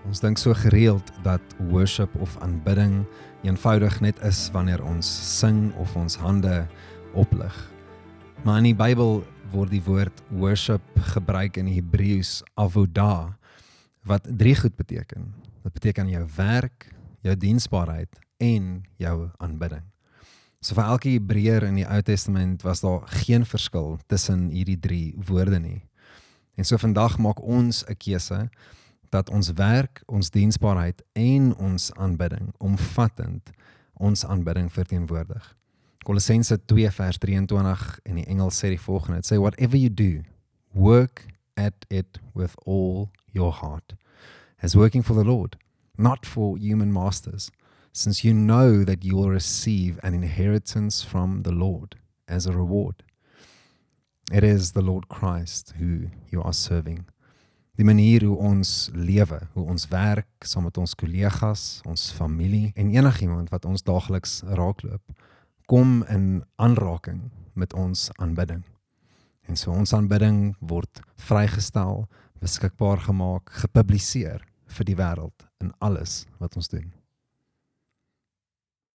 Ons dink so gereeld dat worship of aanbidding eenvoudig net is wanneer ons sing of ons hande oplig. Maar in die Bybel word die woord worship gebruik in die Hebreëus avodah, wat 3 goed beteken. Dit beteken jou werk, jou diensbaarheid en jou aanbidding. So vir elke Hebreër in die Ou Testament was daar geen verskil tussen hierdie 3 woorde nie. En so vandag maak ons 'n keuse dat ons werk, ons diensbaarheid en ons aanbidding omvattend ons aanbidding verteenwoordig. Kolossense 2 vers 23 in die Engels sê die volgende, it say, whatever you do, work at it with all your heart, as working for the Lord, not for human masters, since you know that you will receive an inheritance from the Lord as a reward. It is the Lord Christ who you are serving. Die manier hoe ons lewe, hoe ons werk, saam met ons kollegas, ons familie en enigiemand wat ons daagliks raakloop, kom in aanraking met ons aanbidding. En so ons aanbidding word vrygestel, beskikbaar gemaak, gepubliseer vir die wêreld in alles wat ons doen.